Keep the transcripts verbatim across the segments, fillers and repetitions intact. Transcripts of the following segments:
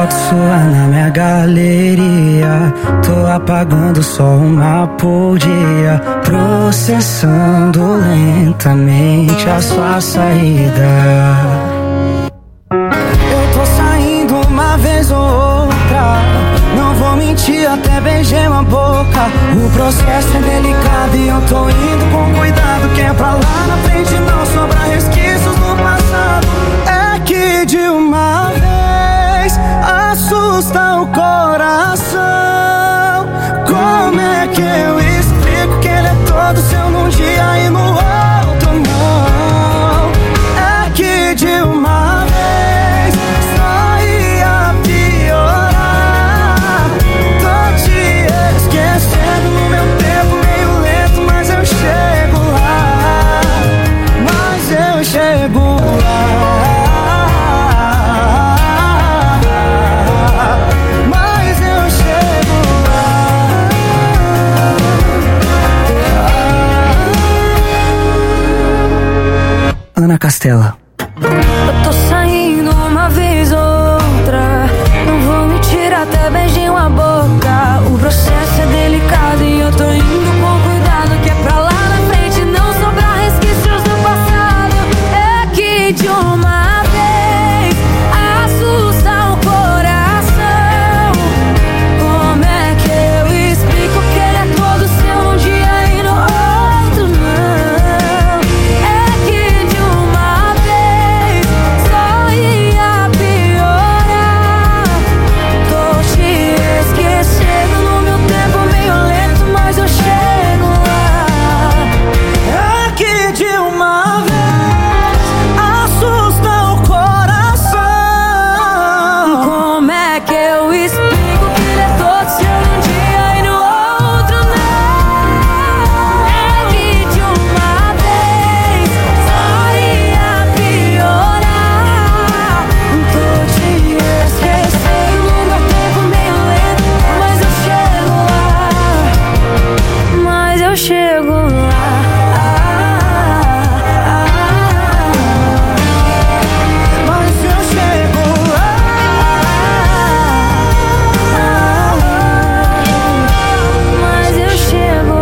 foto sua na minha galeria. Tô apagando só uma por dia, processando lentamente a sua saída. Eu tô saindo uma vez ou outra, não vou mentir, até beijei uma boca. O processo é delicado e eu tô indo com cuidado, que é pra lá na frente não sobrar resquícios do passado. É que de uma vez assusta o coração. Como é que eu explico que ele é todo seu num dia e no outro não? É que de uma vez só ia piorar. Tô te esquecendo no meu tempo meio lento, mas eu chego lá. Mas eu chego lá. Mas eu chego lá. Ana Castela. Eu tô saindo uma vez ou outra, não vou mentir, até beijei uma boca. O processo é delicado e eu tô indo com cuidado, que é pra lá na frente não sobrar resquícios do passado. É que de uma vez assusta o coração. Como é que eu explico que ele é todo seu num dia e no outro não? É que de uma vez só ia piorar. Tô te esquecendo no meu tempo meio lento, mas eu chego lá. É que de uma vez assusta o coração. Como é que eu explico que ele é todo seu num dia e no outro não? É que de uma vez só ia piorar. Tô te esquecendo no meu tempo meio lento, mas eu chego lá. Mas eu chego lá. Mas eu chego lá. Mas eu chego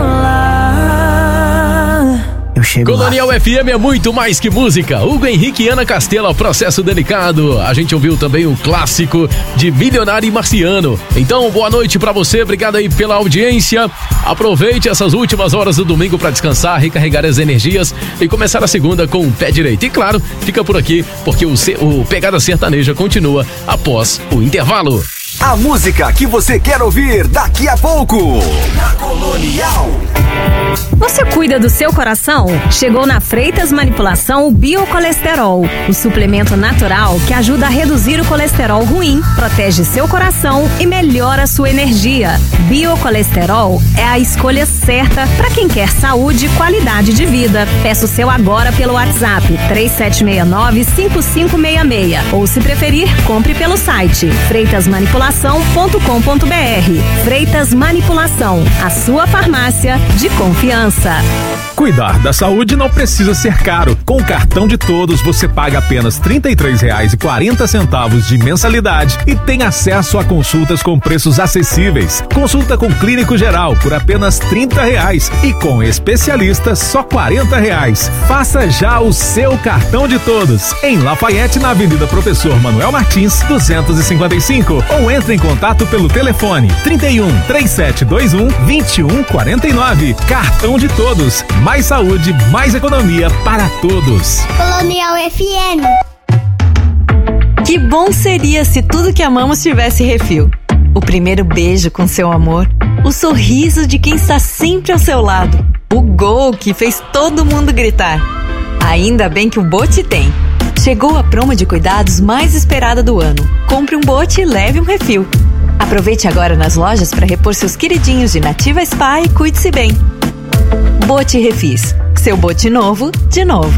lá. Eu chego lá. Colonial F M é muito mais que música. Hugo Henrique e Ana Castela, Processo Delicado. A gente ouviu também o clássico de Milionário e Marciano. Então, boa noite pra você, obrigado aí pela audiência. Aproveite essas últimas horas do domingo pra descansar, recarregar as energias e começar a segunda com o pé direito. E claro, fica por aqui porque o, ce- o Pegada Sertaneja continua após o intervalo. A música que você quer ouvir daqui a pouco. Na Colonial. Você cuida do seu coração? Chegou na Freitas Manipulação o Biocolesterol, o suplemento natural que ajuda a reduzir o colesterol ruim, protege seu coração e melhora sua energia. Biocolesterol é a escolha certa para quem quer saúde e qualidade de vida. Peça o seu agora pelo WhatsApp três sete seis nove, cinco cinco seis seis ou, se preferir, compre pelo site freitas manipulação ponto com ponto b r. Freitas Manipulação, a sua farmácia de confiança. Cuidar da saúde não precisa ser caro. Com o cartão de todos, você paga apenas trinta e três reais e quarenta centavos de mensalidade e tem acesso a consultas com preços acessíveis. Consulta com clínico geral por apenas trinta reais e com especialista só quarenta reais. Faça já o seu cartão de todos em Lafayette, na Avenida Professor Manuel Martins, duzentos e cinquenta e cinco, ou entre em contato pelo telefone trinta e um, três sete dois um, vinte e um quarenta e nove. Cartão de todos. Mais saúde, mais economia para todos. Colonial F M. Que bom seria se tudo que amamos tivesse refil. O primeiro beijo com seu amor, o sorriso de quem está sempre ao seu lado, o gol que fez todo mundo gritar. Ainda bem que o Bote tem. Chegou a promo de cuidados mais esperada do ano. Compre um Bote e leve um refil. Aproveite agora nas lojas para repor seus queridinhos de Nativa Spa e cuide-se bem. Bote Refis. Seu bote novo, de novo.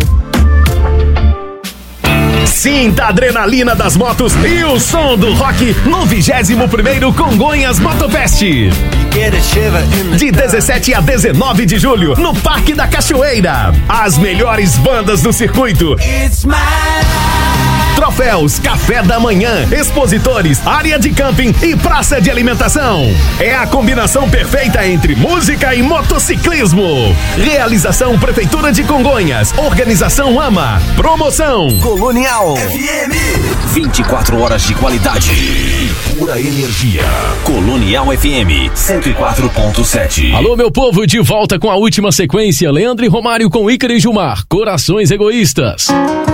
Sinta a adrenalina das motos e o som do rock no vigésimo primeiro Congonhas Motofest. De dezessete a dezenove de julho, no Parque da Cachoeira. As melhores bandas do circuito. It's my life. Troféus, café da manhã, expositores, área de camping e praça de alimentação. É a combinação perfeita entre música e motociclismo. Realização Prefeitura de Congonhas. Organização AMA. Promoção Colonial F M. vinte e quatro horas de qualidade e pura energia. Colonial F M cento e quatro ponto sete. Alô, meu povo, de volta com a última sequência. Leandro e Romário com Ícaro e Gilmar. Corações Egoístas.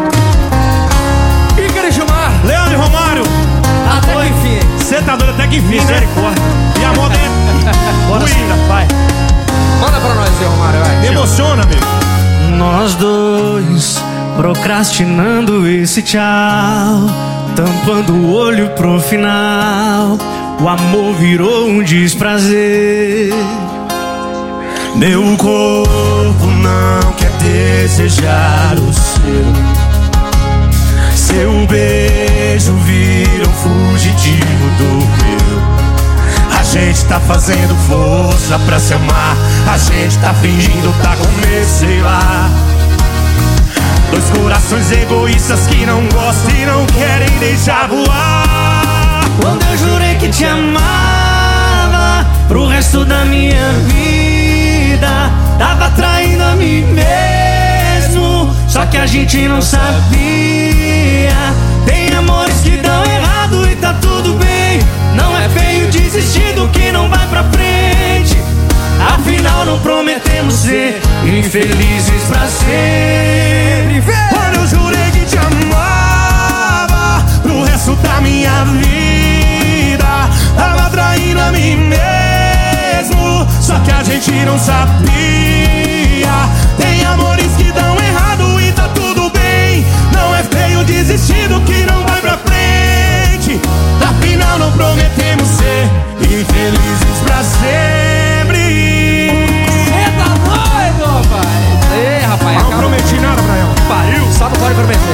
Ícaro e Gilmar. Leandro e Romário. Até que enfim. Você tá doido até que enfim, né? E a moda é... Bora sim, vai. Manda pra nós aí, Romário. Vai. Me emociona, amigo. Nós dois procrastinando esse tchau, tampando o olho pro final. O amor virou um desprazer. Meu corpo não quer desejar o seu. Seu beijo vira um fugitivo do meu. A gente tá fazendo força pra se amar. A gente tá fingindo tá com medo, sei lá. Dois corações egoístas que não gostam e não querem deixar voar. Quando eu jurei que te amava pro resto da minha vida, tava traindo a mim mesmo, só que a gente não sabia. Tem amores que dão errado e tá tudo bem. Não é feio desistir do que não vai pra frente. Afinal não prometemos ser infelizes pra sempre. Quando eu jurei que te amava pro resto da minha vida, tava traindo a mim mesmo, só que a gente não sabia. Tem amores que dão errado e tá tudo bem. Não é feio desistir do que não vai pra frente. Afinal não prometemos ser infelizes pra sempre. Cê tá doido, pai? Ei, rapaz, não acaba... prometi nada pra ela. Pariu, só não pode prometer.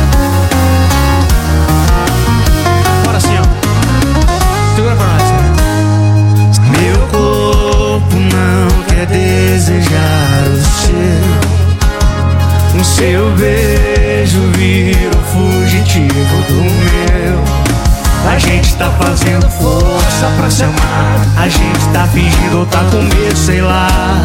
Bora assim, ó. Segura pra nós. Meu corpo não quer desejar o seu. O seu beijo vira o fugitivo do meu. A gente tá fazendo força pra se amar. A gente tá fingindo ou tá com medo, sei lá.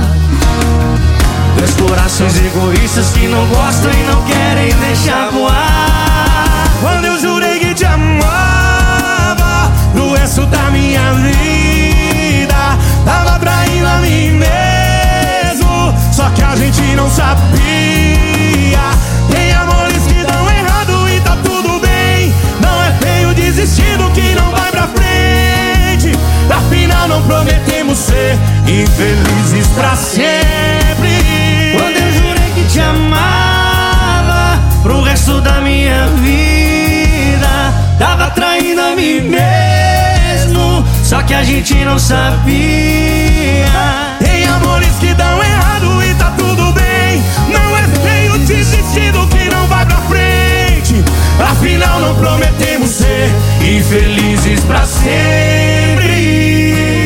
Dois corações egoístas que não gostam e não querem deixar voar. Quando eu jurei que te amava pro resto da minha vida, tava traindo a mim mesmo, só que a gente não sabia. Tem amores que dão errado e tá tudo bem. Não é feio desistir do que não vai pra frente. Afinal não prometemos ser infelizes pra sempre. Quando eu jurei que te amava pro resto da minha vida, tava traindo a mim mesmo, só que a gente não sabia. Tem amores que dão errado e tá tudo bem. Não é feio desistir do que não vai pra frente. Afinal não prometemos ser infelizes pra sempre.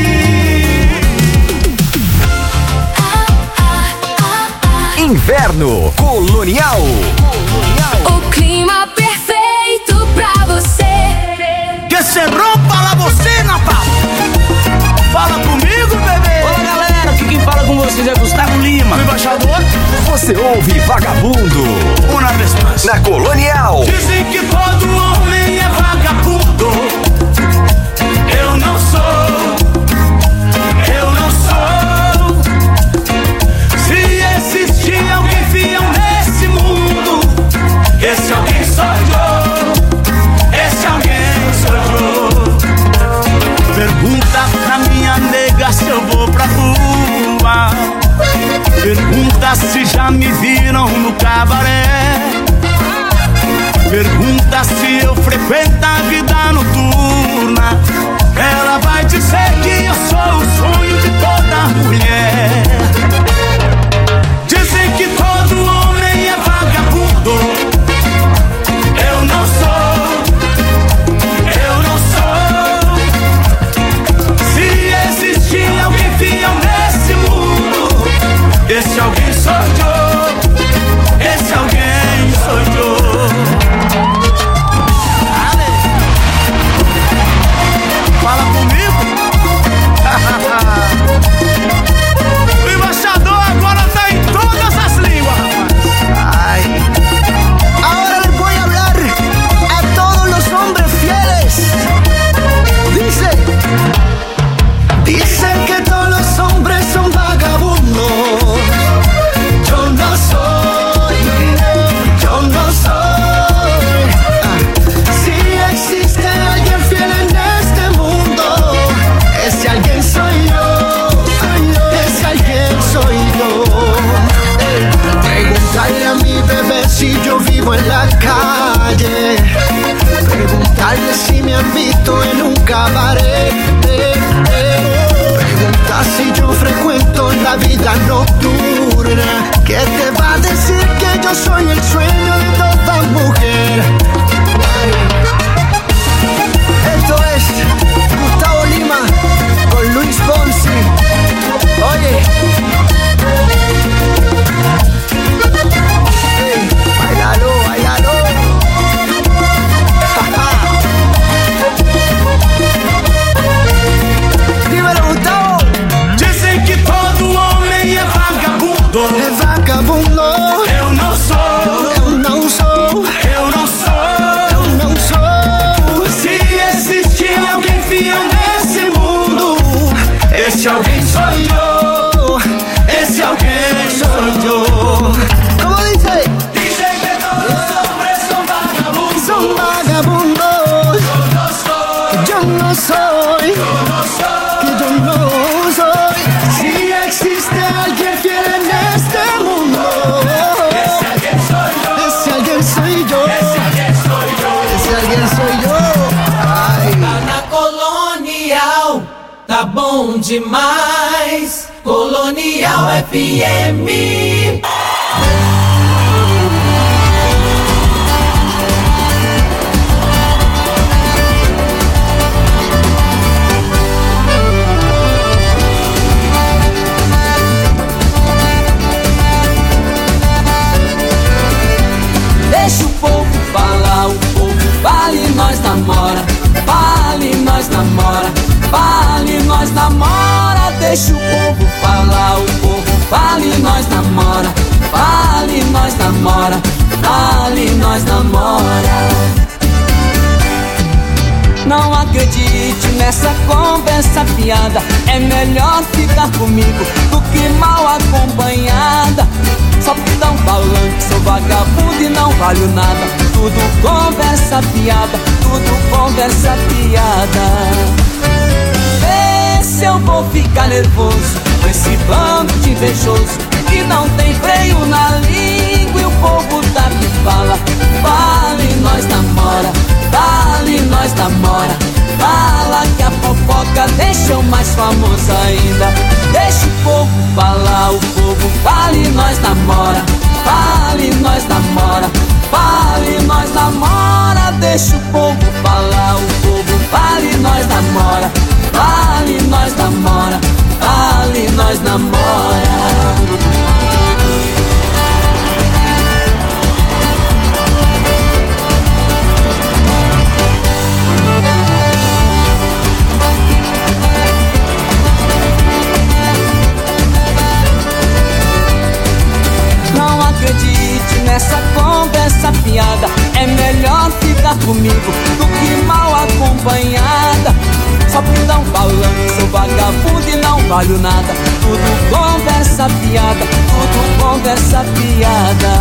Inverno Colonial. O clima perfeito pra você. Que se rompa la bocina, papo. Fala comigo, bebê. Olá, galera, aqui quem fala com vocês é Gustavo Lima, o embaixador. Você ouve Vagabundo. Uma vez mais. Na Colonial. Dizem que todo homem é vagabundo. Eu não sou. Eu não sou. Se existir alguém fiel nesse mundo, esse alguém sou eu. Esse alguém sou eu. Pergunta pra minha nega se eu vou pra rua. Pergunta se já me viram no cabaré. Pergunta se eu frequento a vida noturna. Ela vai dizer que eu sou o sonho de toda mulher. Dizem que todo homem é vagabundo. Eu não sou. Eu não sou. Se existir alguém fiel nesse mundo, esse alguém sou eu. Esse alguém sou eu. Preguntarle a mi bebé si yo vivo en la calle. Preguntarle si me han visto en un cabaret. Pregunta si yo frecuento la vida nocturna. ¿Qué te va a decir que yo soy el sueño de toda mujer? Esto es Gustavo Lima con Luis Fonsi. Oye, hey, bailalo, bailalo. Dímelo, Gustavo. Dizem que todo homem é vagabundo. É vagabundo. Eu não sou. Eu não sou. Eu não sou. Eu não sou. Se existir alguém fiel nesse mundo, esse alguém sou eu. Esse alguém sou eu. Como dice? Dizem que todos hombres são vagabundos. Son vagabundos. Eu não sou. Yo no soy. Eu não sou. Que yo no soy. Si existe alguien fiel en este mundo, ese alguien soy yo. Ese alguien soy yo. Esse alguém sou eu. Ese alguien soy yo. Ay. Tá na Colonial, tá bom demais. Colonial F M. Deixa o povo falar, o povo fala e nós namora. Fala e nós namora. Fala e nós namora. Deixa o povo falar, o povo fala e nós namora. Fala e nós namora. Fala e nós namora. Não acredite nessa conversa fiada. É melhor ficar comigo do que mal acompanhada. Só que tão falando que sou vagabundo e não valho nada. Tudo conversa fiada, tudo conversa fiada. Vê se eu vou ficar nervoso com esse bando de invejoso que não tem freio na língua e o povo tá que fala. Fala e nós namora. Fala e nós namora. Fala que a fofoca deixa eu mais famoso ainda. Deixa o povo falar, o povo fala e nós namora. Fala e nós namora. Fala e nós namora. Deixa o povo falar, o povo fala e nós namora. Fala e nós namora. Fala e nós namora. Não acredite nessa conversa fiada. É melhor ficar comigo do que mal acompanhada. Só que tão falando que sou vagabundo e não valho nada. Tudo conversa fiada, tudo conversa fiada.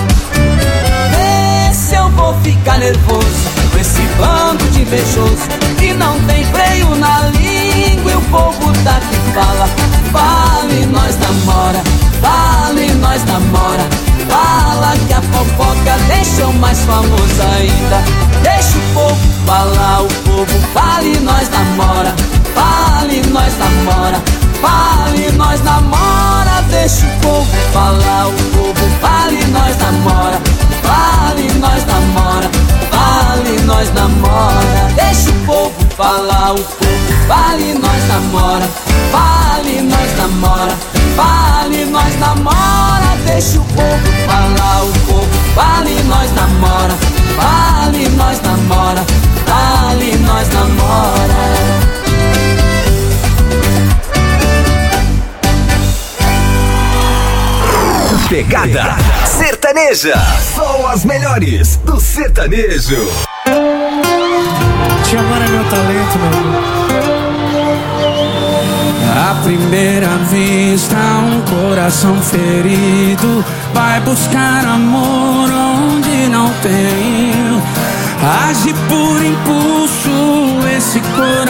Vê se eu vou ficar nervoso com esse bando de invejoso que não tem freio na língua e o povo tá que fala. Fala e nós namora. Fala e nós namora. Fala que a fofoca deixa eu mais famoso ainda. Deixa o povo falar, o povo fala e nós namora. Fala e nós namora. Fala e nós namora. Deixa o povo falar, o povo fala e nós namora. Fala e nós namora. Fala e nós namora. Deixa o povo falar, o povo fala e nós namora. Fala e nós namora. Fala e nós namora. Deixa o povo falar, o povo fala e nós namora. Fala e nós namora. Fala e nós namora. Pegada Sertaneja. Só as melhores do sertanejo. Te amar é meu talento, meu amor. À primeira vista, um coração ferido vai buscar amor onde não tem. Age por impulso, esse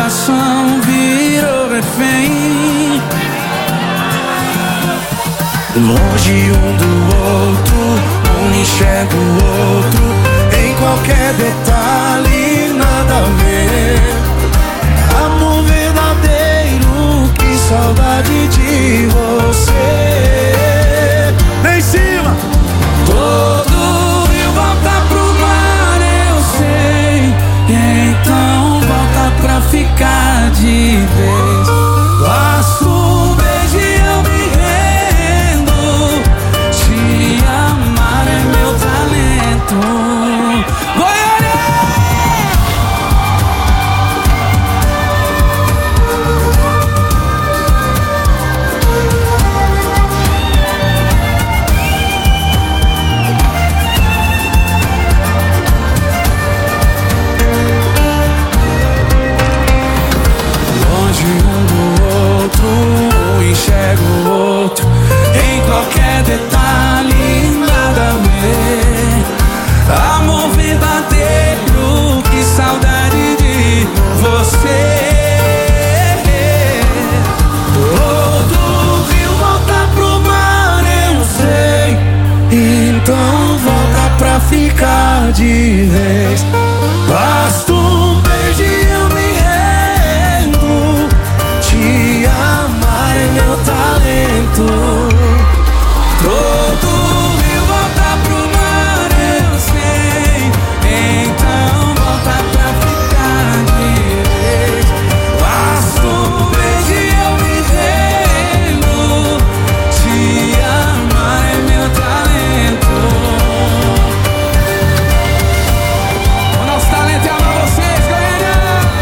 coração virou refém. longe um do outro, um enxerga o outro, em qualquer detalhe, nada a ver. Amor verdadeiro, que saudade de você. Vem em cima! Todo rio volta pro mar, eu sei. Então volta pra ficar de vez. Basta um beijo e eu me rendo. Te amar é meu talento. Goiânia! Enxerga o outro, em qualquer detalhe, nada a ver. Amor verdadeiro, que saudade de você. Todo rio volta pro mar, eu sei. Então volta pra ficar de vez. Basta um beijo e eu me rendo. Te amar é meu talento. Todo rio volta pro mar, eu sei. Então volta pra ficar de vez. Basta um beijo e eu me rendo. Te amar é meu talento. O nosso talento é amar vocês, Goiânia.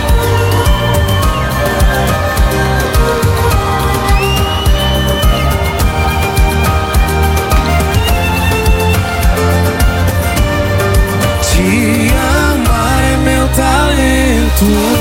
Te amar é meu talento.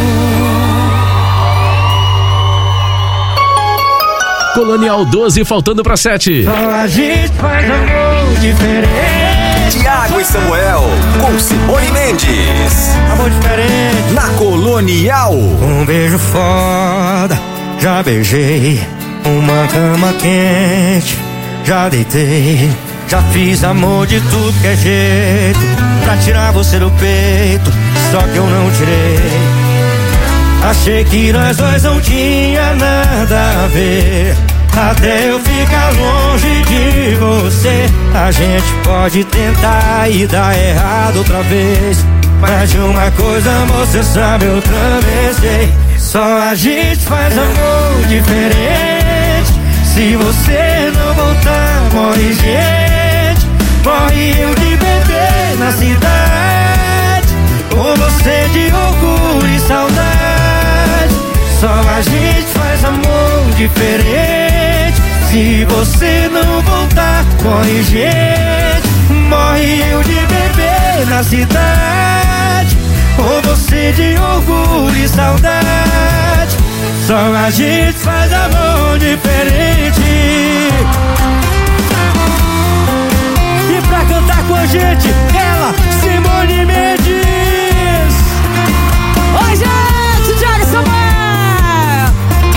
Colonial doze, faltando pra sete. Só a gente faz amor diferente. Tiago e Samuel, com Simone Mendes. Amor diferente. Na Colonial. Um beijo foda, já beijei. Uma cama quente, já deitei. Já fiz amor de tudo que é jeito, pra tirar você do peito, só que eu não tirei. Achei que nós dois não tinha nada a ver, até eu ficar longe de você. A gente pode tentar e dar errado outra vez, mas de uma coisa você sabe, eu também sei. Só a gente faz amor diferente. Se você não voltar, morre gente. Morre eu de bebê na cidade, ou você de orgulho e saudade. Só a gente faz amor diferente. Se você não voltar, morre gente. Morre eu de bebê na cidade, ou você de orgulho e saudade. Só a gente faz amor diferente. E pra cantar com a gente, ela, Simone Mendes. Oi, gente, Thiago e Samuel.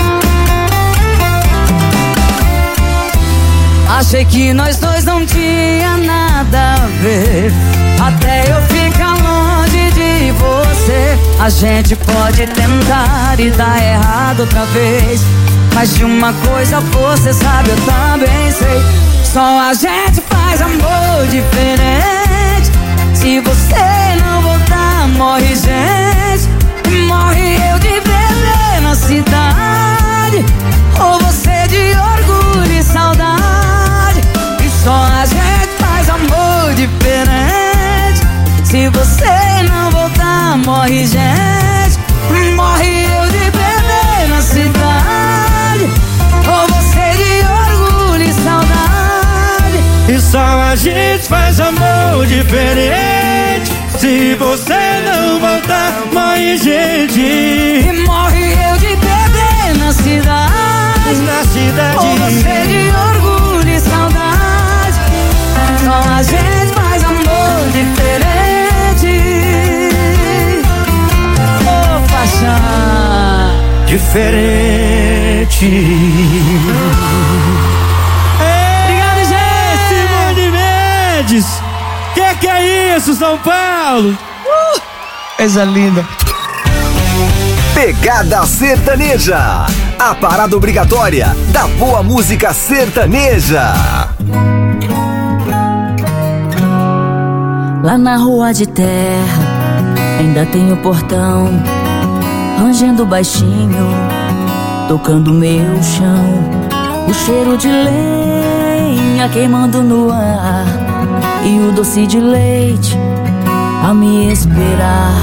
Achei que nós dois não tinha nada a ver, até eu ficar longe de você. A gente pode tentar e dar errado outra vez, mas de uma coisa você sabe, eu também sei. Só a gente faz amor diferente. Se você não voltar, morre gente. Morre eu de bebê na cidade, ou você de orgulho e saudade. E só a gente faz amor diferente. Se você não voltar, morre gente. Morre eu de bebê na cidade, ou você de orgulho e saudade. E só a gente faz amor diferente. Se você não voltar, morre gente. E morre eu de bebê na cidade, na cidade, ou você de orgulho e saudade. Só a gente faz amor diferente. Oh, paixão diferente. É. isso, São Paulo! Uh, coisa linda. Pegada Sertaneja, a parada obrigatória da boa música sertaneja. Lá na rua de terra ainda tem o portão, rangendo baixinho, tocando meu chão. O cheiro de lenha queimando no ar e o doce de leite a me esperar.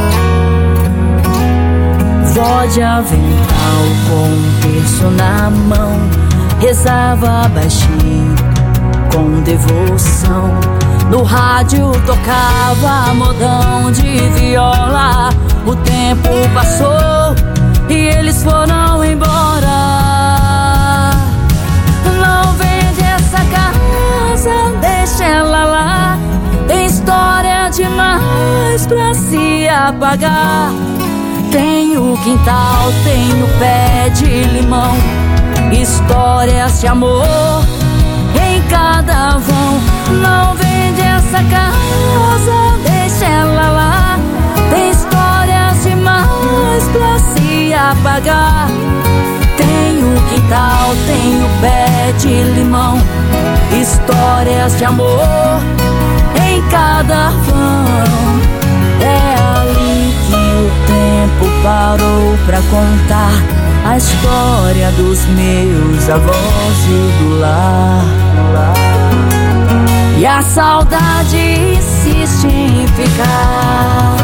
Vó de avental com um terço na mão, rezava baixinho com devoção. No rádio tocava modão de viola. O tempo passou e eles foram embora. Não vende essa casa, deixa ela lá. Tem história demais pra se apagar. Tem o quintal, tem o pé de limão, histórias de amor em cada vão. Não vende essa casa, deixa ela lá. Tem histórias demais pra se apagar. Tem o quintal, tem o pé de limão, histórias de amor em cada vão. É ali que o tempo parou pra contar a história dos meus avós e do lar. E a saudade insiste em ficar.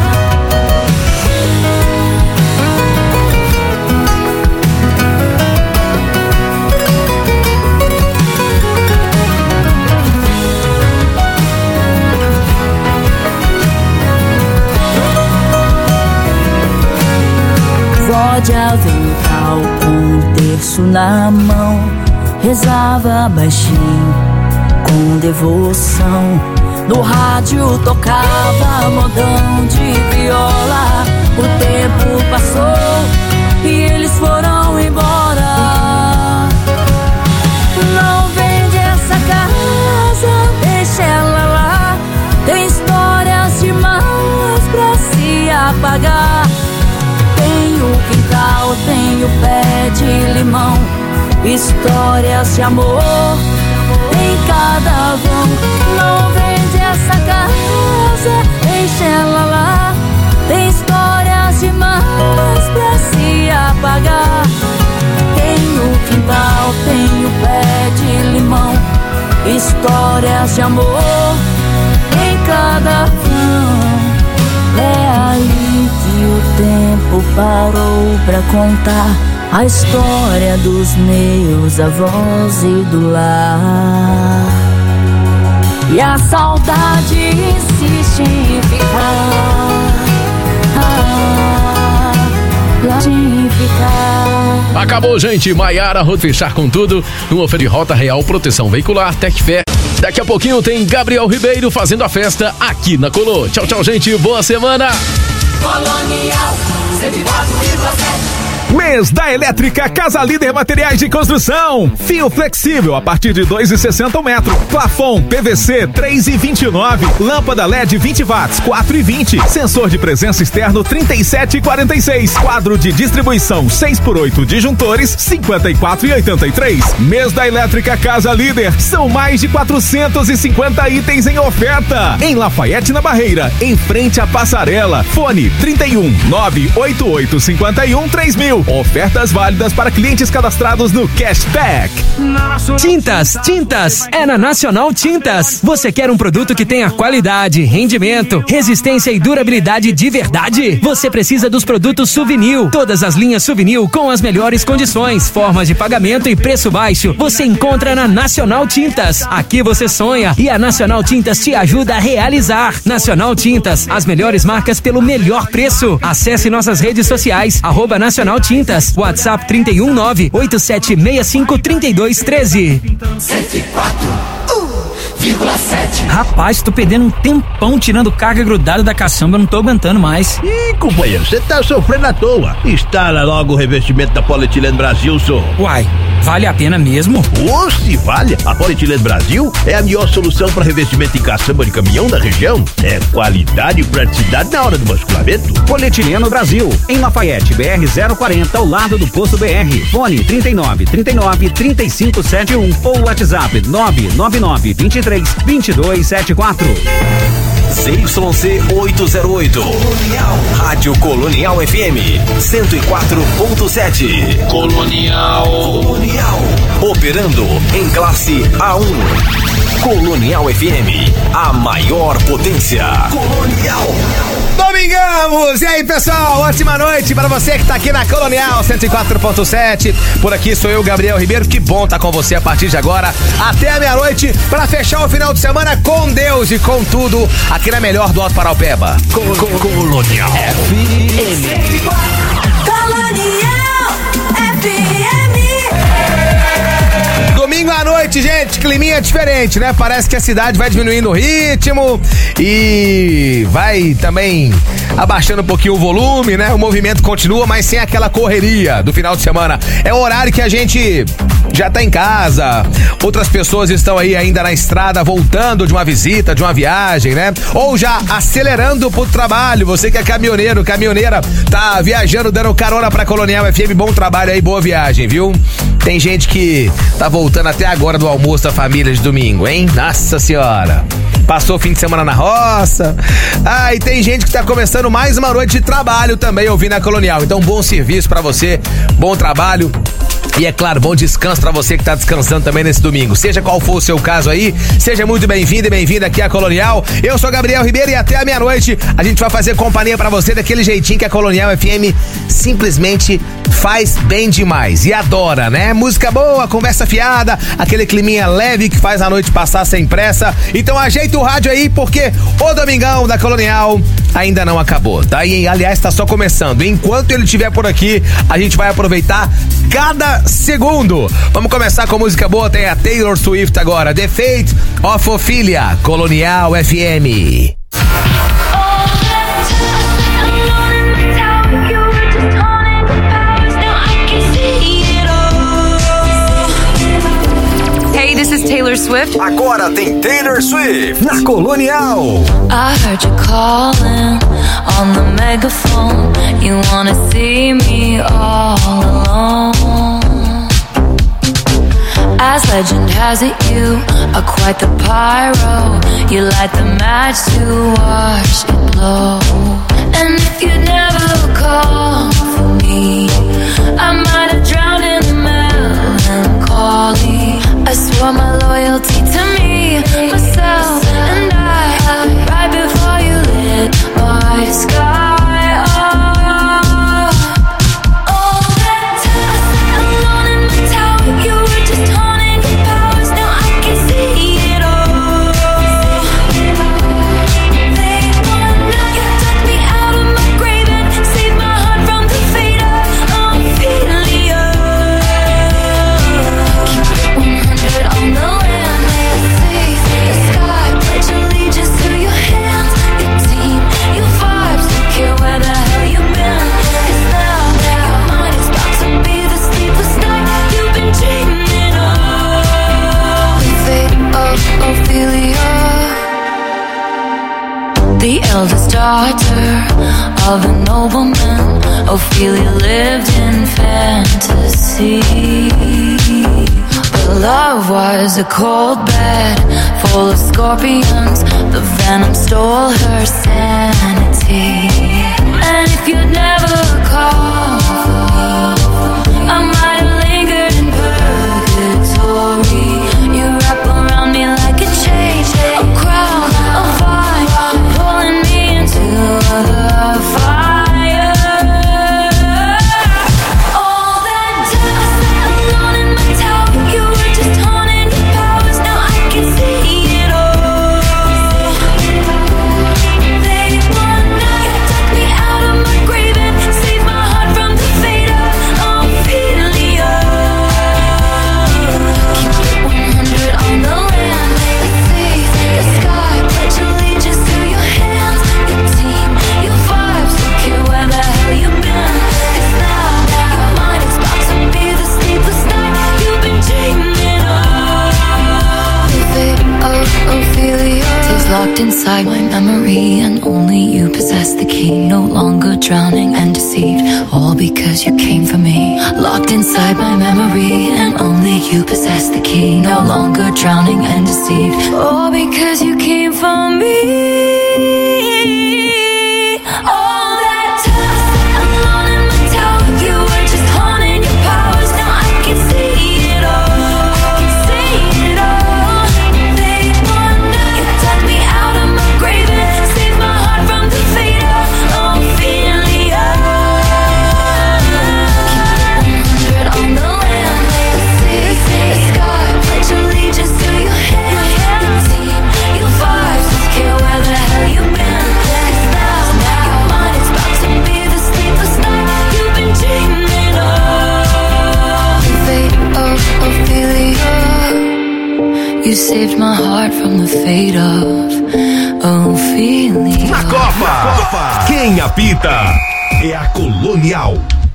Vó de avental com um terço na mão, rezava baixinho com devoção. No rádio tocava modão de viola. O tempo passou e eles foram embora. Não vende essa casa, deixa ela lá. Tem histórias demais pra se apagar. Tem o quintal, tem o pé de limão, histórias de amor em cada vão. Não vende essa casa, deixa ela lá. Tem histórias demais pra se apagar. Tem o quintal, tem o pé de limão, histórias de amor em cada vão. É ali que o tempo parou pra contar a história dos meus avós e do lar. E a saudade insiste em ficar. Ah, lá em ficar. Acabou, gente. Maiara, Rodo fechar com tudo. No oferta de Rota Real, Proteção Veicular, Tecfé. Daqui a pouquinho tem Gabriel Ribeiro fazendo a festa aqui na Colô. Tchau, tchau, gente. Boa semana. Colonial cento e quatro vírgula sete. Mês da Elétrica Casa Líder Materiais de Construção. Fio flexível a partir de dois e sessenta o metro. Plafon P V C três e vinte e nove. Lâmpada L E D vinte watts quatro e vinte. Sensor de presença externo trinta e sete e quarenta e seis. Quadro de distribuição seis por oito disjuntores cinquenta e quatro e oitenta e três. Mês da Elétrica Casa Líder. São mais de quatrocentos e cinquenta itens em oferta. Em Lafayette, na Barreira, em frente à passarela. Fone trinta e um, nove oito oito cinco um, três mil. Ofertas válidas para clientes cadastrados no Cashback. Tintas, tintas, é na Nacional Tintas. Você quer um produto que tenha qualidade, rendimento, resistência e durabilidade de verdade? Você precisa dos produtos Souvenir. Todas as linhas Souvenir com as melhores condições, formas de pagamento e preço baixo. Você encontra na Nacional Tintas. Aqui você sonha e a Nacional Tintas te ajuda a realizar. Nacional Tintas, as melhores marcas pelo melhor preço. Acesse nossas redes sociais, arroba Nacional Tintas. WhatsApp trinta e um, nove oito sete seis cinco, três dois um três. cento e quatro vírgula sete. Rapaz, tô perdendo um tempão tirando carga grudada da caçamba, eu não tô aguentando mais. Ih, companheiro, você tá sofrendo à toa. Instala logo o revestimento da Polietileno Brasil, senhor. Uai, Vale a pena mesmo? Oh, se vale! A Polietileno Brasil é a melhor solução para revestimento em caçamba de caminhão da região. É qualidade e praticidade na hora do basculamento. Polietileno Brasil, em Lafayette, B R zero quarenta, ao lado do posto B R. Fone trinta e nove, trinta e nove, trinta e cinco setenta e um ou WhatsApp nove nove nove, vinte e três, vinte e dois setenta e quatro. Z Y C oitocentos e oito. Colonial. Rádio Colonial F M cento e quatro ponto sete. Colonial. Colonial. Operando em classe A um. Colonial F M, a maior potência. Colonial. Domingamos! E aí, pessoal? Ótima noite para você que tá aqui na Colonial cento e quatro ponto sete. Por aqui sou eu, Gabriel Ribeiro. Que bom estar com você a partir de agora até a meia-noite para fechar o final de semana com Deus e com tudo aqui na melhor do Alto Paraupeba. Col Colonial F M. Colonial F M. Domingo à noite, gente, climinha diferente, né? Parece que a cidade vai diminuindo o ritmo e vai também abaixando um pouquinho o volume, né? O movimento continua, mas sem aquela correria do final de semana. É o horário que a gente já tá em casa, outras pessoas estão aí ainda na estrada, voltando de uma visita, de uma viagem, né? Ou já acelerando pro trabalho, você que é caminhoneiro, caminhoneira, tá viajando, dando carona pra Colonial F M, bom trabalho aí, boa viagem, viu? Tem gente que tá voltando até agora do almoço da família de domingo, hein? Nossa senhora! Passou o fim de semana na roça. Ah, e tem gente que tá começando mais uma noite de trabalho também ouvindo a Colonial. Então, bom serviço pra você, bom trabalho. E é claro, bom descanso pra você que tá descansando também nesse domingo. Seja qual for o seu caso aí, seja muito bem-vindo e bem-vinda aqui à Colonial. Eu sou Gabriel Ribeiro e até a meia-noite a gente vai fazer companhia pra você daquele jeitinho que a Colonial F M simplesmente faz bem demais e adora, né? Música boa, conversa fiada, aquele climinha leve que faz a noite passar sem pressa. Então ajeita o rádio aí porque o Domingão da Colonial ainda não acabou, tá? E aliás, tá só começando. Enquanto ele estiver por aqui, a gente vai aproveitar cada segundo. Vamos começar com música boa, tem a Taylor Swift agora, The Fate of Ophelia, Colonial F M. Hey, this is Taylor Swift. Agora tem Taylor Swift na Colonial. I heard you calling on the megaphone. You wanna see me all alone. As legend has it, you are quite the pyro. You light the match to watch it blow. And if you'd never called for me, I might have drowned in the melancholy. I swore my loyalty to me, myself, and I, right before you lit my sky. The eldest daughter of a nobleman, Ophelia lived in fantasy. But love was a cold bed full of scorpions. The venom stole her sanity. And if you'd never called for me, I might have lingered in purgatory. You wrap around me like a chain, a crown, a vine, pulling me into the fire. All that dust alone in my tower, you were just haunting your powers. Now I can see it all. They want locked inside my memory, and only you possess the key. No longer drowning and deceived, all because you came for me. Locked inside my memory, and only you possess the key. No longer drowning and deceived, all because you came for me. All that time I spent alone in my tower, you were just haunting your powers. Now I can see it all, I can see it all. They wonder you dug me out of my grave and saved my heart from the fate of Ophelia. Keep it on the land, the sea, the sky, pledge allegiance to your hand. The team, your vibes, don't care where the hell you've been. You saved my heart from the fate of Ophelia. Na Copa, Copa, quem apita é a Colonial.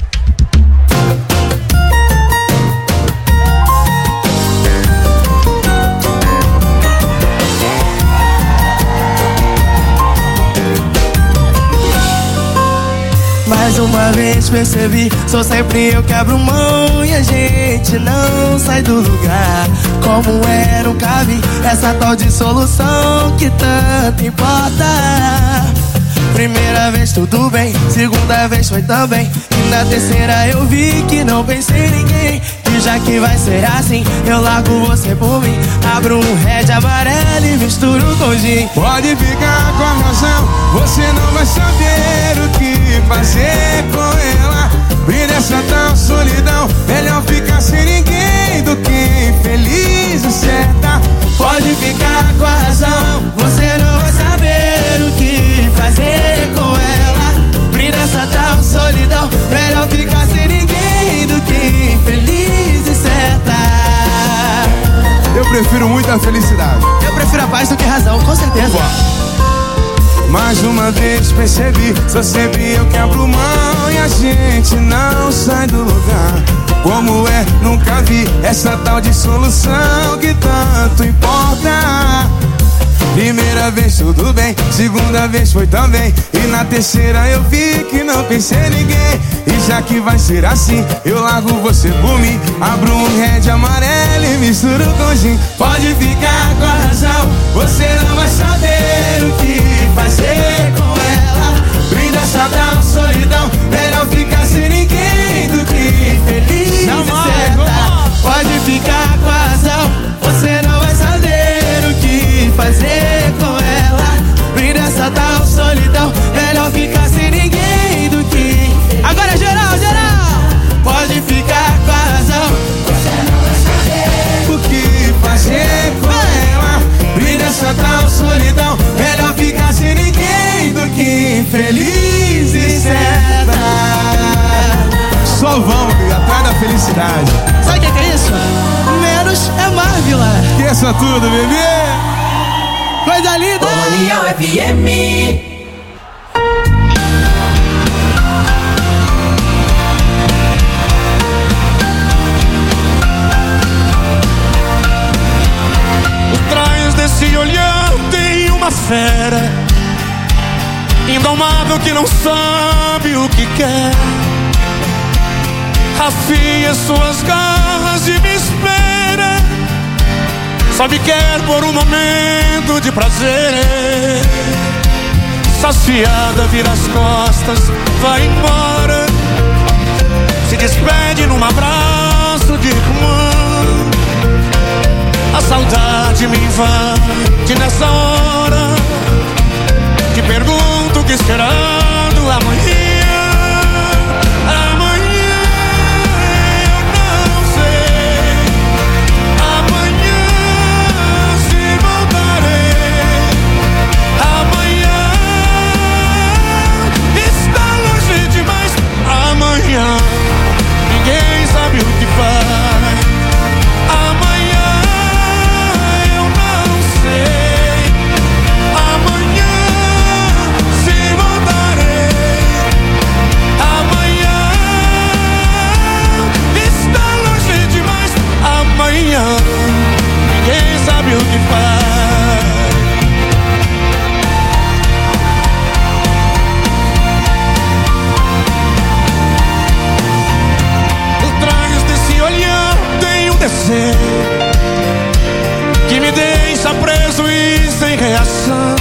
Mais uma vez percebi, sou sempre eu quebro mão e a gente não sai do lugar. Como é, nunca vi essa tal de solução que tanto importa. Primeira vez tudo bem, segunda vez foi também, e na terceira eu vi que não pensei em ninguém. E já que vai ser assim, eu largo você por mim. Abro um red amarelo e misturo com gin. Pode ficar com a razão, você não vai saber o que fazer com ela. Brilha essa tal solidão, melhor ficar sem ninguém do que infeliz e certa. Pode ficar com a razão, você não vai saber o que fazer com ela. Brilha essa tal solidão, melhor ficar sem ninguém do que infeliz e certa. Eu prefiro muito a felicidade. Eu prefiro a paz do que a razão, com certeza. Mais uma vez percebi, só sempre eu quebro mão e a gente não sai do lugar. Como é, nunca vi essa tal de solução que tanto importa. Primeira vez tudo bem, segunda vez foi também, e na terceira eu vi que não pensei em ninguém. E já que vai ser assim, eu largo você por mim. Abro um red amarelo e misturo com gin. Pode ficar com a razão, você não vai saber o que fazer com ela. Brinda essa tal solidão, melhor ficar sem ninguém do que feliz e certa. Pode ficar com a razão, você não vai saber o que fazer com ela. Brinda essa tal solidão, melhor ficar sem ninguém do que. Agora geral, geral! Pode ficar com a razão, você não vai saber o que fazer com ela. Brinda essa tal solidão, melhor ficar sem ninguém do que infeliz e certa. Só vamos, amigo, atrás da felicidade. Sabe o que, que é isso? Menos é Marvila. Esqueça tudo, bebê. Coisa linda. Colonial F M. Por trás desse olhar tem uma fera indomável que não sabe o que quer. Afia suas garras e me espera. Só me quer por um momento de prazer. Saciada, vira as costas, vai embora. Se despede num abraço de irmã. A saudade me invade nessa hora. Te pergunto o que esperando amanhã. Ninguém sabe o que faz. Amanhã eu não sei. Amanhã se voltarei. Amanhã está longe demais. Amanhã ninguém sabe o que faz. preso e sem reação.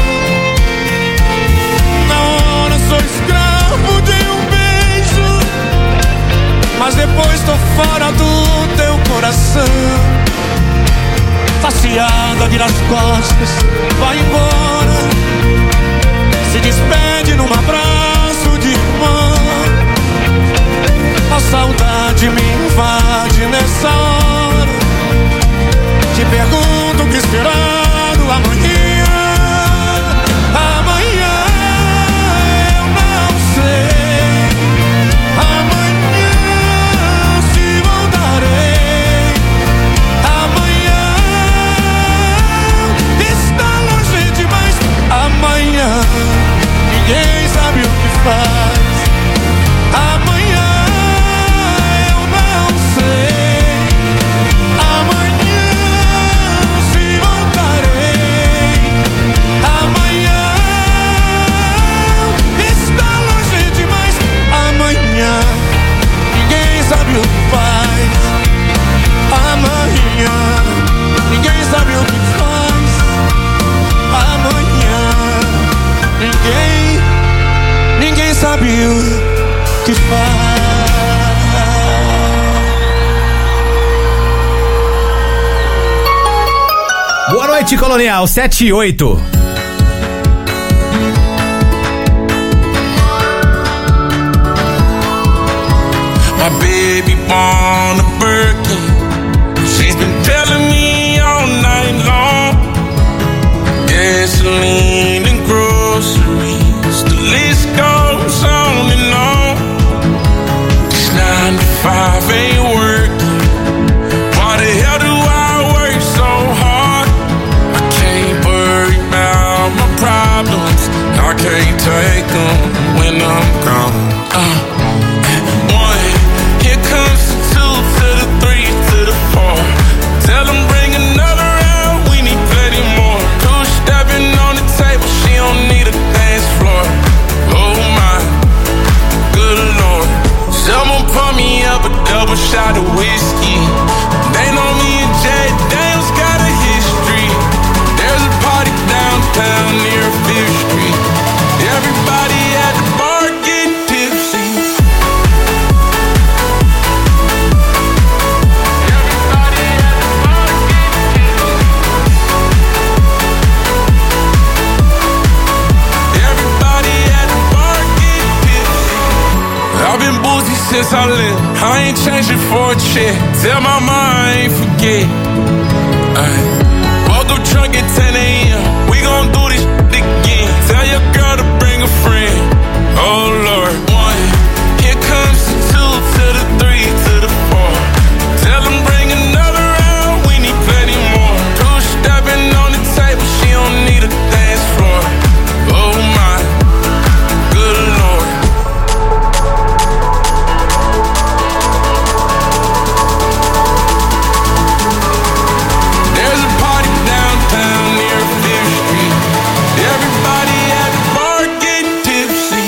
Na hora sou escravo de um beijo, mas depois tô fora do teu coração. Passeada, vira as costas, vai embora, se despede num abraço de irmã. A saudade me invade nessa hora. Te pergunto o que esperar do amanhã. Amanhã eu não sei. Amanhã se voltarei. Amanhã está longe demais. Amanhã ninguém sabe o que faz. Amanhã eu não sei. Amanhã se voltarei. Amanhã está longe demais. Amanhã ninguém sabe o que faz. Amanhã ninguém sabe o que faz. Amanhã ninguém, ninguém sabe o que faz. Boa noite, Colonial, sete e oito. My baby born a Birkin. She's been telling me all night long. Gasoline and groceries, the list goes on and on. This nine to five ain't working. Why the hell do I work so hard? I can't worry about my problems. I can't take them when I'm gone. Uh. Here comes the two to the three to the four. Tell them bring another round, we need plenty more. Two stepping on the table, she don't need a dance floor. Oh my, good lord. Someone pour me up a double shot of whiskey. They know me and Jay Daniels got a history. There's a party downtown near Fifth Street. Everybody at the bar getting tipsy. I've been boozy since I left. I ain't changing for a check. Tell my mom I ain't forget. Ay. Woke up drunk at ten a.m. We gon' do this shit again. Tell your girl to bring a friend. Oh Lord. One. Here comes the two to the three to the four. Tell them bring another round. We need plenty more. Two stepping on the table. She don't need a dance floor. Oh my, good Lord. There's a party downtown near Fifth Street. Everybody at the bar getting tipsy.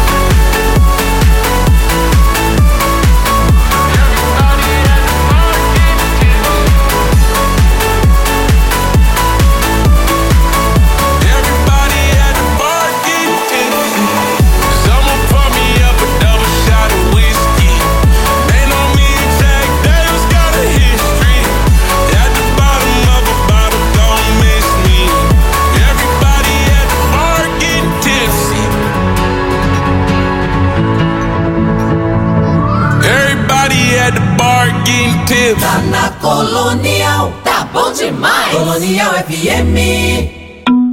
Everybody at the bar getting tipsy. Everybody at the bar getting tipsy. Someone pour me up a double shot of whiskey. They know me and Jack Daniels got a history. At the bottom of a bottle, don't miss me. Everybody at the bar getting tipsy. Everybody at the bar getting tipsy. Tá na Colonial, tá bom demais. Colonial F M.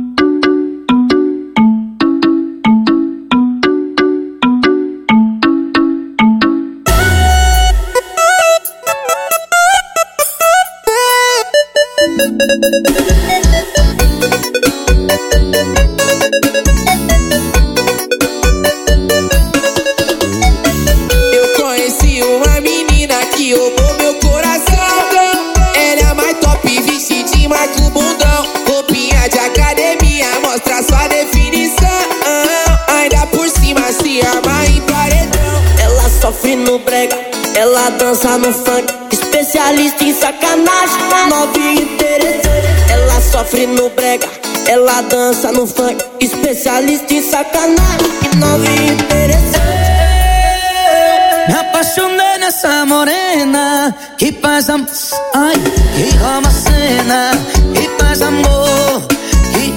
Eu conheci uma menina que roubou meu coração. Ela é a mais top, vestidinho, marca o bundão. Roupinha de academia, mostra sua definição. Ainda por cima se arma em paredão. Ela sofre no brega, ela dança no funk. Especialista em sacanagem, novinha interessante. Ela só sofre no brega, ela dança no funk, especialista em sacanagem e novinha interessante. Me apaixonei nessa morena que faz amor, ai, que rouba a cena, que faz amor, que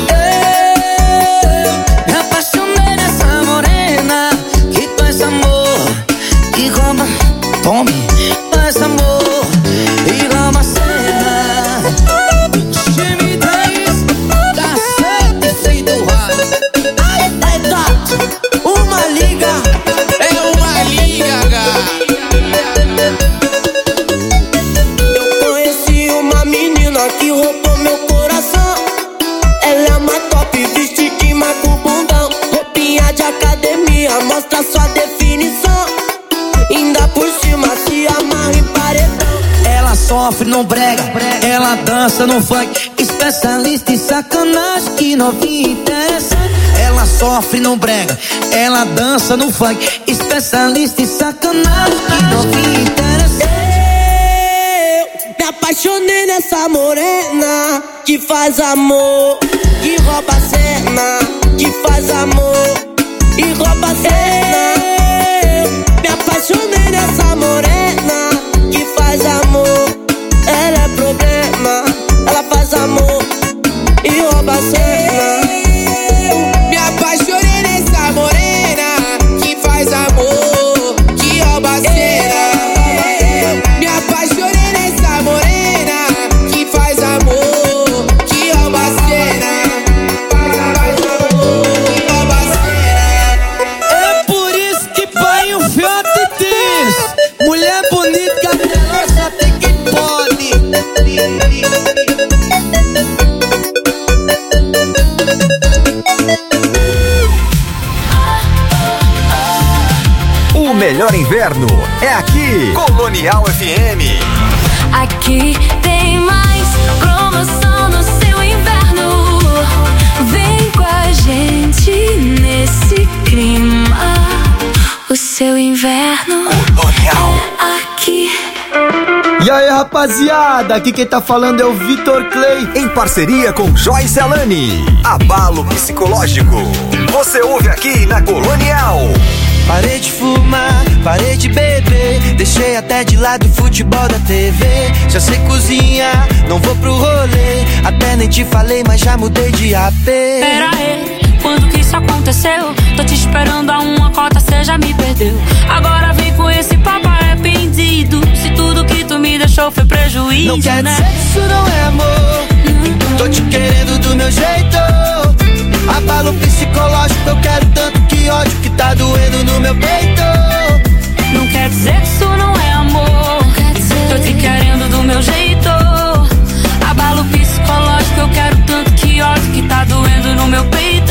eu me apaixonei nessa morena que faz amor, que rouba, tome, faz amor, e rouba a cena. Time dez, cacete sem doar. Ai, ai, gato, uma liga. Eu conheci uma menina que roubou meu coração. Ela é uma top, vestidinha com bundão, roupinha de academia, mostra sua definição. Ainda por cima se amarra em paredão. Ela sofre no brega, ela dança no funk, especialista em sacanagem, que novinha interessante. Ela sofre no brega, ela dança no funk, especialista em sacanagem, que novinha interessante. Eu me apaixonei nessa morena que faz amor, que rouba a cena, que faz amor e rouba a cena. Eu me apaixonei nessa morena que faz amor. Ela é problema, ela faz amor e rouba a cena. Me apaixonei nessa morena que faz amor, que rouba a cena. Me apaixonei nessa morena que faz amor, que rouba a cena. Que rouba a cena. É por isso que pai o fiote diz: mulher bonita, cabelo só tem quem pode. O melhor inverno é aqui, Colonial F M. Aqui tem mais promoção no seu inverno. Vem com a gente nesse clima. O seu inverno é aqui. E aí, rapaziada, aqui quem tá falando é o Vitor Clay, em parceria com Joyce Alani. Abalo psicológico. Você ouve aqui na Colonial. Parei de fumar, parei de beber, deixei até de lado o futebol da T V. Já sei cozinhar, não vou pro rolê, até nem te falei, mas já mudei de A P. Pera aí, quando que isso aconteceu? Tô te esperando a uma cota, cê já me perdeu. Agora vem com esse papo arrependido, se tudo que tu me deixou foi prejuízo, não quer né? dizer que isso não é amor, não. Tô te querendo do meu jeito. Abalo psicológico, eu quero tanto, que ódio que tá doendo no meu peito. Não quer dizer que isso não é amor, tô te querendo do meu jeito. Abalo psicológico, eu quero tanto, que ódio que tá doendo no meu peito.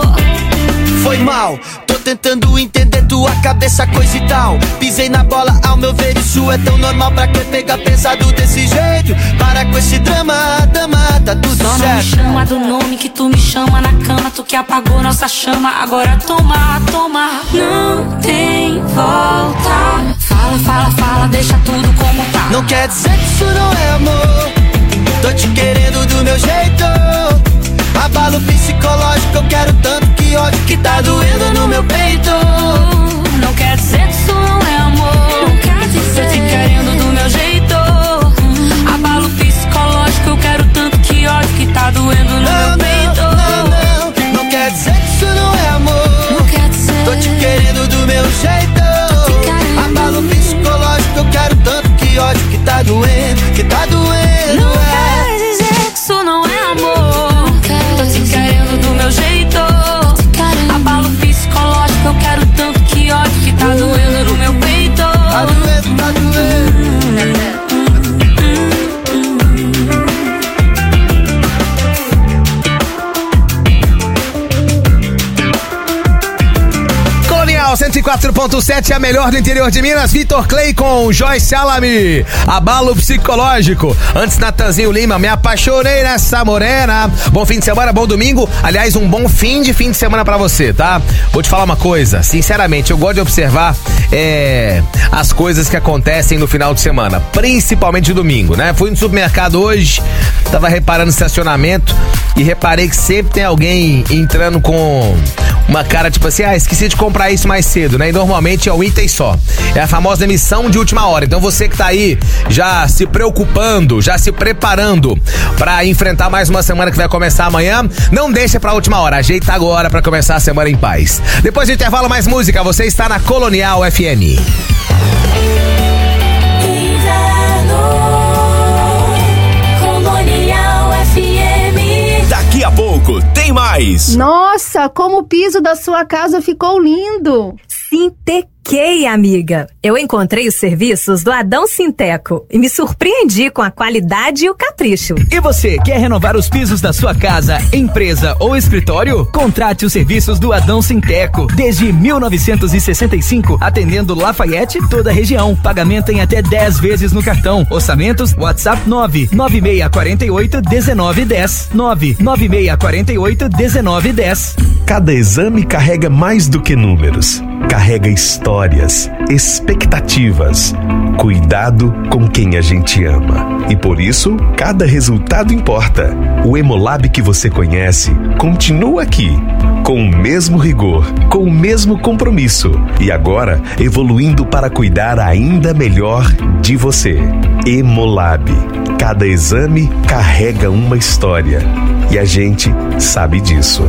Foi mal, tô tentando entender tua cabeça, coisa e tal. Pisei na bola, ao meu ver isso é tão normal. Pra que pegar pesado desse jeito? Para com esse drama, dama, tá tudo Só certo. Não me chama do nome que tu me chama na cama. Tu que apagou nossa chama, agora toma, toma. Não tem volta. Fala, fala, fala, deixa tudo como tá. Não quer dizer que isso não é amor, tô te querendo do meu jeito. Abalo psicológico, eu quero tanto, que ódio que tá doendo no meu peito. Não quer dizer que isso não é amor, não quer dizer. Tô te querendo do meu jeito. Abalo psicológico, eu quero tanto, que ódio que tá doendo no não, meu peito. Não, não, não, não quer dizer que isso não é amor, não quer dizer. Tô te querendo do meu jeito. Abalo psicológico, eu quero tanto, que ódio que tá doendo, que tá doendo. Não é. quer dizer que isso não é quatro ponto sete, a melhor do interior de Minas. Vitor Clay com Joyce Alami. Abalo psicológico. Antes, Natanzinho Lima, me apaixonei nessa morena. Bom fim de semana, bom domingo. Aliás, um bom fim de fim de semana pra você, tá? Vou te falar uma coisa, sinceramente, eu gosto de observar é, as coisas que acontecem no final de semana, principalmente domingo, né? Fui no supermercado hoje, tava reparando estacionamento e reparei que sempre tem alguém entrando com uma cara tipo assim, ah, esqueci de comprar isso mais cedo, né? E normalmente é um item só. É a famosa emissão de última hora. Então você que tá aí já se preocupando, já se preparando pra enfrentar mais uma semana que vai começar amanhã, não deixa pra última hora, ajeita agora pra começar a semana em paz. Depois do intervalo, mais música. Você está na Colonial F M. Daqui a pouco tem mais. Nossa, como o piso da sua casa ficou lindo. Sintequei, amiga. Eu encontrei os serviços do Adão Sinteco e me surpreendi com a qualidade e o capricho. E você, quer renovar os pisos da sua casa, empresa ou escritório? Contrate os serviços do Adão Sinteco. Desde mil novecentos e sessenta e cinco, atendendo Lafayette e toda a região. Pagamento em até dez vezes no cartão. Orçamentos, WhatsApp nove nove seis quatro oito um nove um zero. nove nove seis quatro oito um nove um zero. Cada exame carrega mais do que números. Carrega histórias, expectativas, cuidado com quem a gente ama. E por isso, cada resultado importa. O Hemolab que você conhece continua aqui, com o mesmo rigor, com o mesmo compromisso e agora evoluindo para cuidar ainda melhor de você. Hemolab. Cada exame carrega uma história e a gente sabe disso.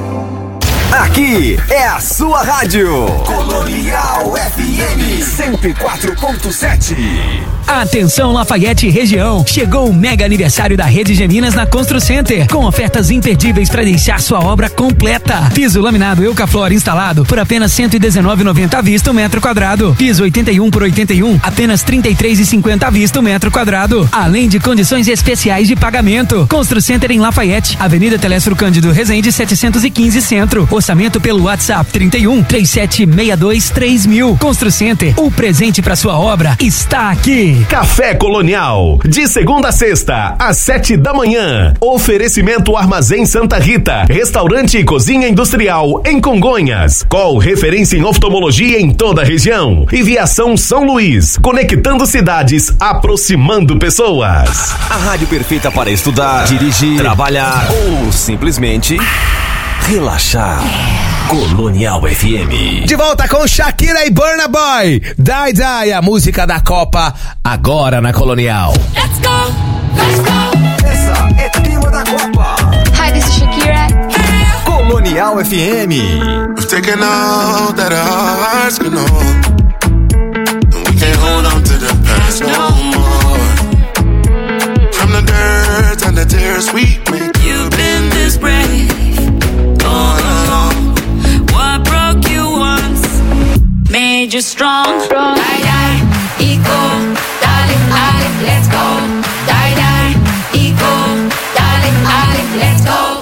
Aqui é a sua rádio Colonial F M cento e quatro ponto sete. Atenção Lafayette região, chegou o mega aniversário da Rede Geminas na Constru Center, com ofertas imperdíveis para deixar sua obra completa. Piso laminado Eucaflor instalado por apenas cento e dezenove reais e noventa centavos à vista o metro quadrado. Piso oitenta e um por oitenta e um, apenas trinta e três reais e cinquenta centavos à vista o metro quadrado. Além de condições especiais de pagamento. Constru Center em Lafayette, Avenida Telestro Cândido Rezende setecentos e quinze Centro. Orçamento pelo WhatsApp trinta e um, trinta e sete, sessenta e dois, três mil. Constru Center, o presente para sua obra está aqui. Café Colonial, de segunda a sexta, às sete da manhã. Oferecimento Armazém Santa Rita, restaurante e cozinha industrial em Congonhas. Call referência em oftalmologia em toda a região. E Viação São Luís, conectando cidades, aproximando pessoas. A rádio perfeita para estudar, dirigir, trabalhar ou simplesmente relaxar. Colonial F M. De volta com Shakira e Burna Boy. Die Die, a música da Copa, agora na Colonial. Let's go, let's go. Essa é tema da Copa. Hi, this is Shakira. Colonial F M. We've taken all that our hearts can hold, and we can't hold on to the past no more. From the dirt and the tears we make, You've been this brave all along. What broke you once made you strong. Die, die, equal, darling, darling, let's go. Die, die, equal, darling, darling, let's go.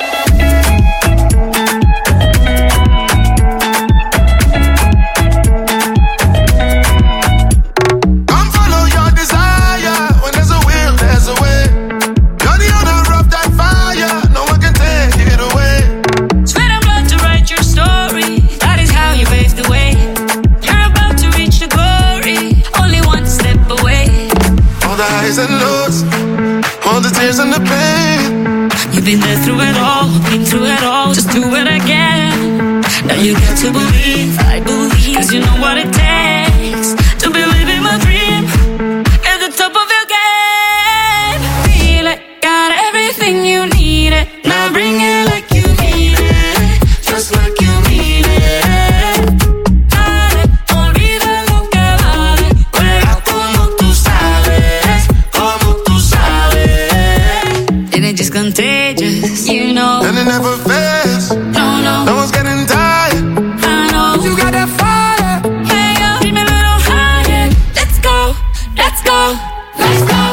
come follow your desire. When there's a will, there's a way. You're the owner of that fire, no one can take it away. Sweat and blood to write your story. That is how you paved the way. You're about to reach the glory. Only one step away. All the highs and lows, all the tears and the pain. You've been there through it all, been through it all. Just do it again. Now you got to believe, I believe, 'cause you know what it takes to believe in my dream. At the top of your game. Feel it, got everything you need it. Now bring it like you mean it. Just like you mean it. Dale, olvida lo que vale. Juega como tú sabes, como tú sabes. And it's just contagious, you know. And it never fails. No, no, No one's getting tired. I know. You got that fire. Hey, yo, keep me a little higher. Let's go, let's go, let's go.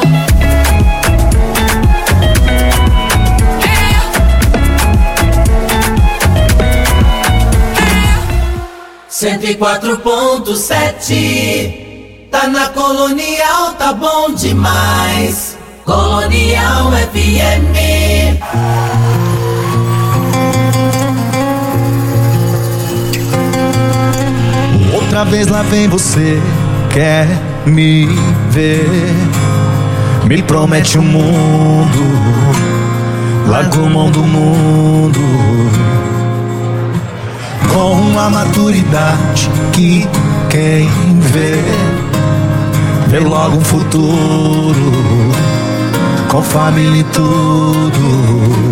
cento e quatro ponto sete. Tá na Colonial, tá bom demais. Colonial F M. Outra vez lá vem você, quer me ver, me promete o mundo, largou mão do mundo, com uma maturidade que quem vê, vê logo um futuro, com família e tudo.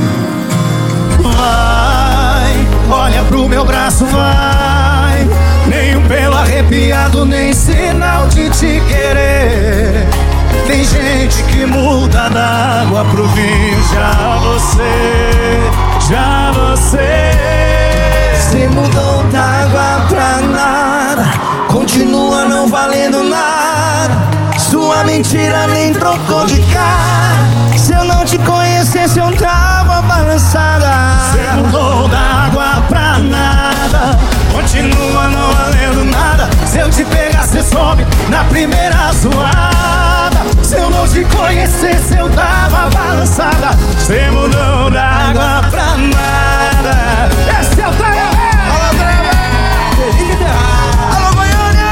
Vai, olha pro meu braço, vai, nem um pelo arrepiado, nem sinal de te querer. Tem gente que muda da água pro vinho, já você, já você se mudou da água pra nada, continua não valendo nada. Sua mentira nem trocou de cara. Se eu não te conhecesse eu tava balançada. Você mudou da água pra nada, continua não valendo nada. Se eu te pegar cê sobe na primeira zoada. Se eu não te conhecesse eu tava balançada. Você mudou da água pra nada. Esse é o Traia. Alô, Traia. Alô, Goiânia.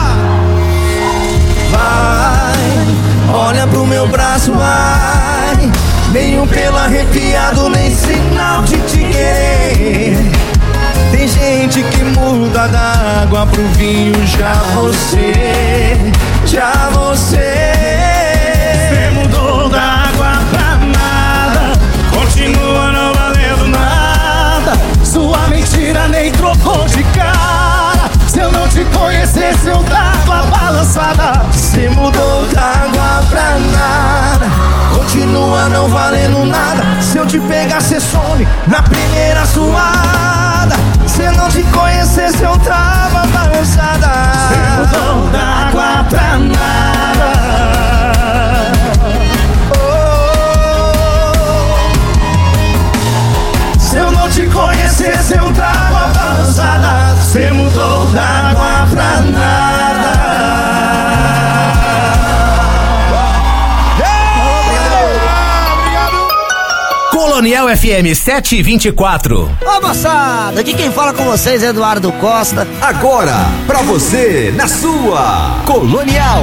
Vai, olha pro meu braço, vai, nenhum pelo arrepiado, nem sinal de te querer. Tem gente que muda da água pro vinho, já você, já você. Você mudou da água pra nada, continua não valendo nada. Sua mentira nem trocou de cara. Se eu não te conhecesse eu tava balançada. Você mudou da água pra nada, continua não valendo nada. Se eu te pegar cê some na primeira suada. Se eu não te conhecesse eu tava balançada. Você mudou da água pra nada. Oh, se eu não te conhecesse eu tava balançada. Você mudou da água pra nada. Colonial F M sete e vinte e quatro. Ô moçada, aqui quem fala com vocês é Eduardo Costa. Agora, pra você, na sua Colonial.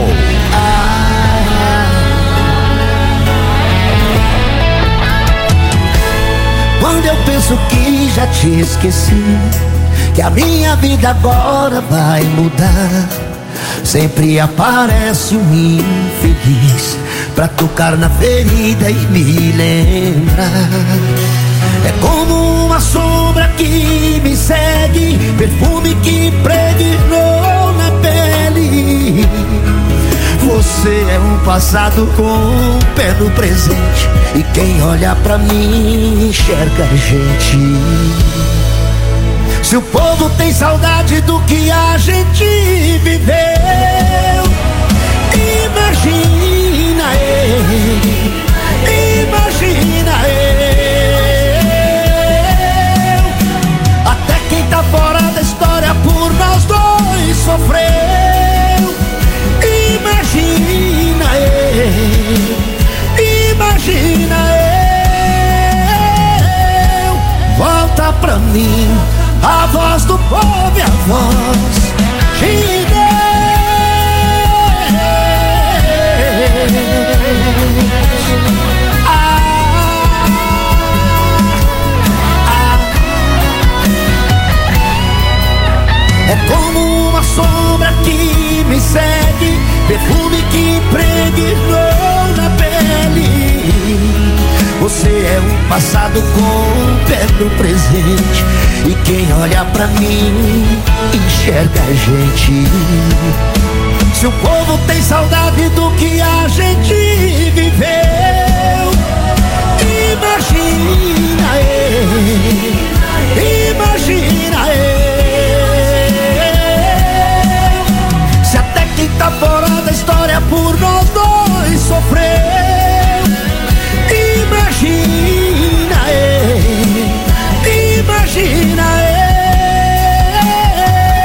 Quando eu penso que já te esqueci, que a minha vida agora vai mudar, sempre aparece um infeliz pra tocar na ferida e me lembrar. É como uma sombra que me segue, perfume que impregnou na pele. Você é um passado com um pé no presente, e quem olha pra mim enxerga a gente. Se o povo tem saudade do que a gente viveu, imagina eu, imagina eu. Até quem tá fora da história por nós dois sofreu. Imagina eu, imagina eu. Volta pra mim a voz do povo e a voz de Deus. Ah, ah. É como uma sombra que me segue, perfume que impregnou na pele. Você é um passado com um pé no presente, e quem olha pra mim enxerga a gente. Se o povo tem saudade do que a gente viveu, imagina eu, imagina eu. Se até quem tá fora da história por nós dois sofreu, imagina eu, imagina eu.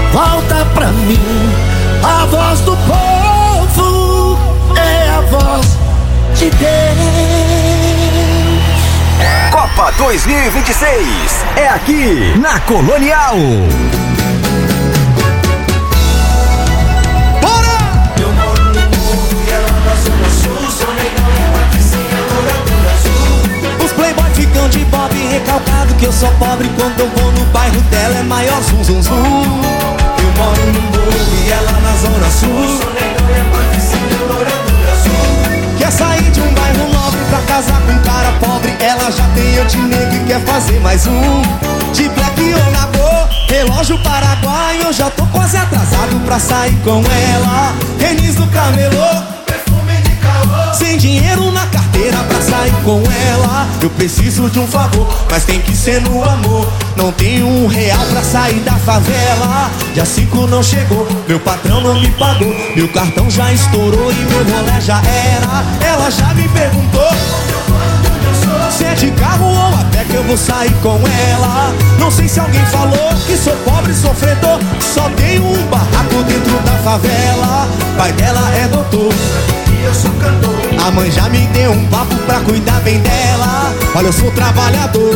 volta pra mim. A voz do povo é a voz de Deus. Copa dois mil e vinte e seis é aqui na Colonial. Os playboy ficam de bob recalcado que eu sou pobre. Quando eu vou no bairro dela é maior zum zum zum. Eu moro no morro e ela na zona sul. Quer sair de um bairro nobre pra casar com um cara pobre. Ela já tem eu de negro e quer fazer mais um. De black ou na cor, relógio paraguaio. Eu já tô quase atrasado pra sair com ela. Tênis do camelô, sem dinheiro na carteira pra sair com ela. Eu preciso de um favor, mas tem que ser no amor. Não tenho um real pra sair da favela. Dia cinco não chegou, meu patrão não me pagou. Meu cartão já estourou e meu rolê já era. Ela já me perguntou se é de carro ou a pé que eu vou sair com ela. Não sei se alguém falou que sou pobre sofredor. Só tenho um barraco dentro da favela. Pai dela é doutor e eu sou cantor. A mãe já me deu um papo pra cuidar bem dela. Olha, eu sou trabalhador,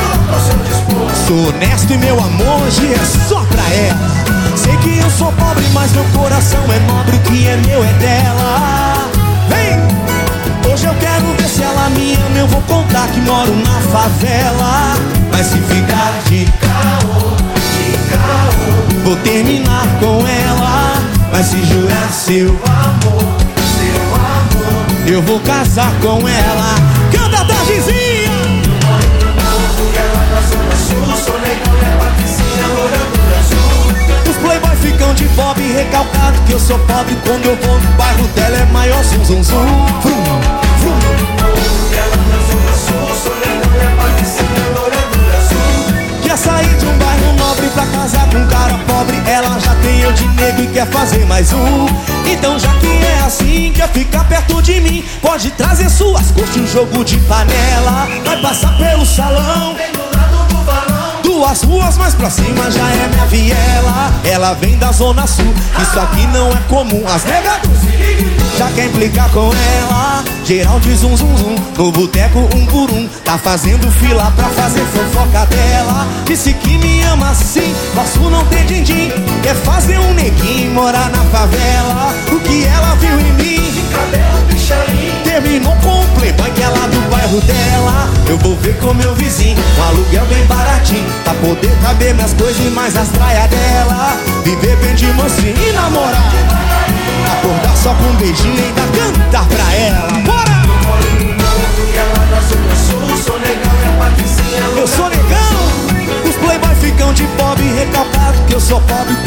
sou honesto e meu amor hoje é só pra ela. Sei que eu sou pobre, mas meu coração é nobre. O que é meu é dela. Vem! Hoje eu quero ver se ela me ama. Eu vou contar que moro na favela. Mas se ficar de caô, de caô, vou terminar com ela. Mas se jurar seu amor, seu amor, eu vou casar com ela. Canta, Tardezinha! Eu moro no morro e ela na zona sul. Sou negão e é patricinha, loradura azul. Os playboy ficam de bob recalcado que eu sou pobre. Quando eu vou no bairro dela é maior zum zum zum. Vrum, vrum. Ela na zona sul. Sou negão e é patricinha, loradura azul. Quer sair de um bairro nobre pra casar com um cara pobre. Ela já tem eu de negro e quer fazer mais um. Então já que é assim, quer ficar perto de mim, pode trazer suas coxas, um jogo de panela. Vai passar pelo salão, bem do lado do balão. Duas ruas mais pra cima já é minha viela. Ela vem da zona sul, isso aqui não é comum. As negas já quer implicar com ela. Geral de zum zum zum, no boteco um por um. Tá fazendo fila pra fazer fofoca dela. Disse que me ama assim, posso não ter din-din. Quer fazer um neguinho morar na favela. O que ela viu em mim, de cabelo pichain, terminou com o playboy que é lá do bairro dela. Eu vou ver com meu vizinho, um aluguel bem baratinho, pra poder caber minhas coisas e mais as praias dela. Viver bem de mansinho e namorar, acordar só com um beijinho e ainda cantar pra ela. Bora! Eu sou negão, os playboy ficam de pobre recalcado que eu sou pobre.